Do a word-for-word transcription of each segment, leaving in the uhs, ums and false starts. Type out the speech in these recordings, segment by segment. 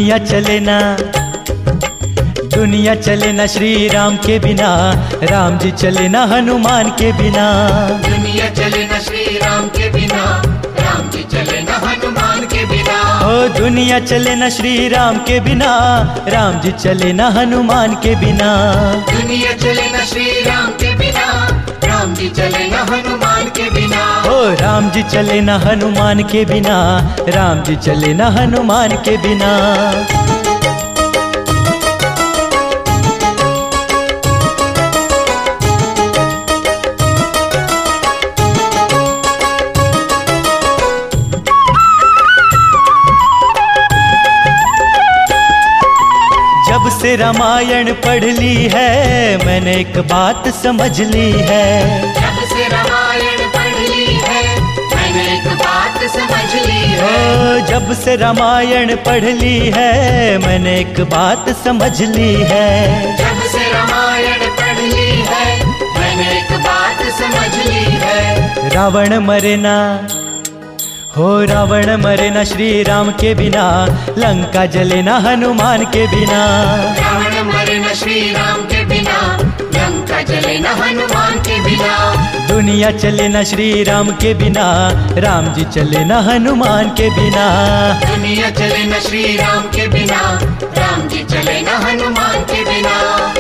दुनिया चले ना दुनिया चले ना श्री राम के बिना, राम जी चले ना हनुमान के बिना। दुनिया चले ना श्री राम के बिना, राम जी चले ना हनुमान के बिना। ओ दुनिया चले ना श्री राम के बिना, राम जी चले ना हनुमान के बिना। दुनिया चले ना श्री राम के बिना, राम जी चले ना हनुमान के बिना। ओ राम जी चले ना हनुमान के बिना, राम जी चले ना हनुमान के बिना। जब से रामायण पढ़ ली है मैंने एक बात समझ ली है। जब से रामायण पढ़ ली है मैंने एक बात समझ ली है। ओ जब से रामायण पढ़ ली है मैंने एक बात समझ ली है। जब से रामायण पढ़ ली है मैंने एक बात समझ ली है। रावण मरे ना हो रावण मरे ना श्री राम के बिना, लंका जले ना हनुमान के बिना। रावण मरे न श्री राम के बिना, लंका जले न हनुमान के बिना। दुनिया चले ना श्री राम के बिना, राम जी चले ना हनुमान के बिना। दुनिया चले न श्री राम के बिना, राम जी चले न हनुमान के बिना।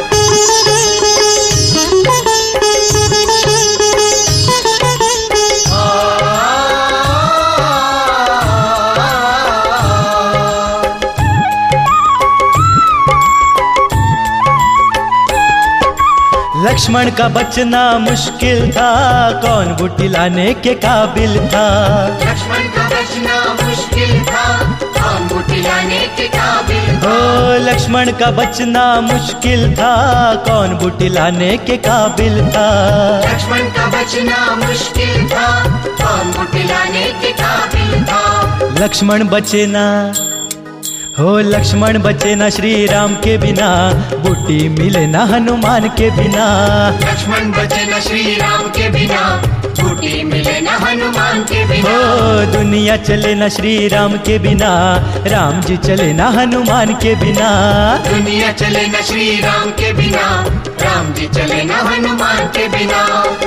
लक्ष्मण का बचना मुश्किल था, कौन बूटी लाने के काबिल था। लक्ष्मण का बचना मुश्किल था, कौन बूटी लाने के काबिल था। ओ लक्ष्मण का बचना मुश्किल था, कौन बूटी लाने के काबिल था। लक्ष्मण का बचना मुश्किल था, कौन बूटी लाने के काबिल था। लक्ष्मण बचे ना हो लक्ष्मण बचे ना श्री राम के बिना, बूटी मिले ना हनुमान के बिना। लक्ष्मण बचे न श्री राम के बिना, बूटी मिले न हनुमान के बिना। ओ दुनिया चले ना श्री राम के बिना, राम जी चले ना हनुमान के बिना। दुनिया चले न श्री राम के बिना, राम जी चले न हनुमान के बिना।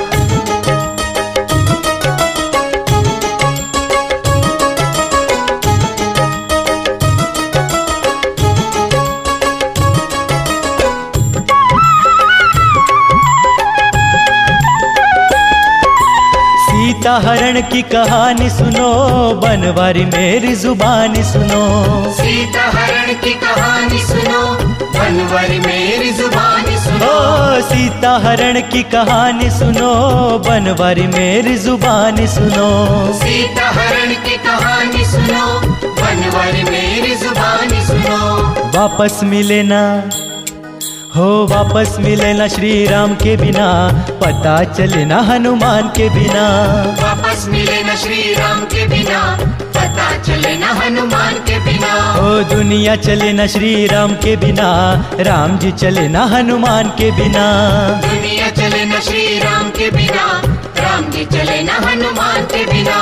सीता हरण की कहानी सुनो, बनवारी मेरी जुबानी सुनो। सीता हरण की कहानी सुनो, बनवारी मेरी जुबानी सुनो। ओ सीता हरण की कहानी सुनो, बनवारी मेरी जुबानी सुनो। सीता हरण की कहानी सुनो, बनवारी मेरी जुबानी सुनो। वापस मिले ना हो वापस मिले ना श्री राम के बिना, पता चले ना हनुमान के बिना। वापस मिले न श्री राम के बिना, पता चले न हनुमान के बिना। ओ दुनिया चले ना श्री राम के बिना, राम जी चले ना हनुमान के बिना। दुनिया चले न श्री राम के बिना, राम जी चले न हनुमान के बिना।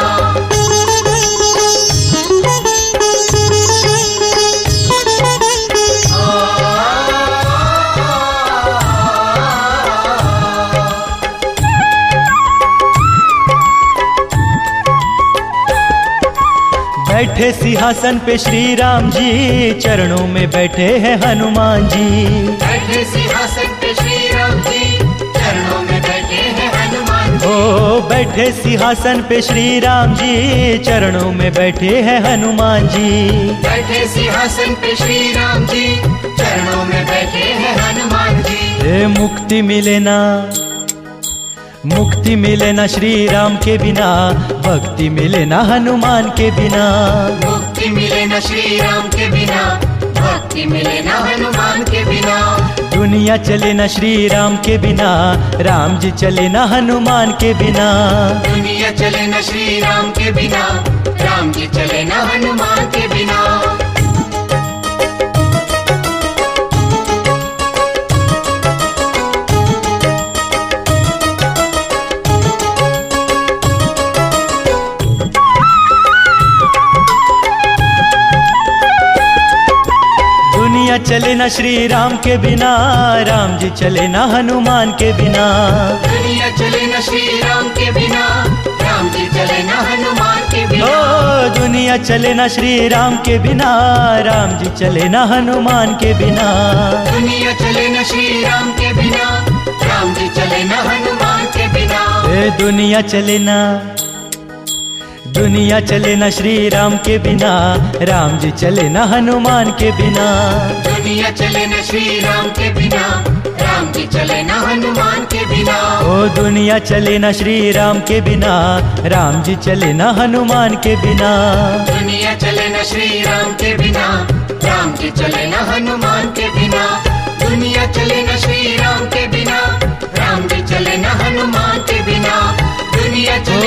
बैठे सिंहासन पे श्री राम जी, चरणों में बैठे हैं हनुमान जी। बैठे सिंहासन पे श्री राम जी, चरणों में बैठे हैं हनुमान जी। ओ बैठे सिंहासन पे श्री राम जी, चरणों में बैठे हैं हनुमान जी। बैठे सिंहासन पे श्री राम जी, चरणों में बैठे हैं हनुमान जी। ए मुक्ति मिले ना मुक्ति मिले ना श्री राम के बिना, भक्ति मिले ना हनुमान के बिना। मुक्ति मिले न श्री राम के बिना, भक्ति मिले न हनुमान के बिना। दुनिया चले ना श्री राम के बिना, राम जी चले ना हनुमान के बिना। दुनिया चले न श्री राम के बिना, राम जी चले न हनुमान के बिना। चले ना श्री राम के बिना, राम जी चले ना हनुमान के बिना। दुनिया चले न श्री राम के बिना, राम जी चले न हनुमान के बिना। ओ दुनिया चले ना श्री राम के बिना, राम जी चले ना हनुमान के बिना। दुनिया चले न श्री राम के बिना, राम जी चले न हनुमान के बिना। ए दुनिया चले ना, दुनिया चले ना श्री राम के बिना, राम जी चले ना हनुमान के बिना। दुनिया चले न श्री राम के बिना, राम जी चले न हनुमान के बिना। ओ दुनिया चले ना श्री राम के बिना, राम जी चले ना हनुमान के बिना। दुनिया चले न श्री राम के बिना, राम जी चले न हनुमान के बिना। दुनिया चले न श्री राम के बिना, राम जी चले न हनुमान के बिना। दुनिया चले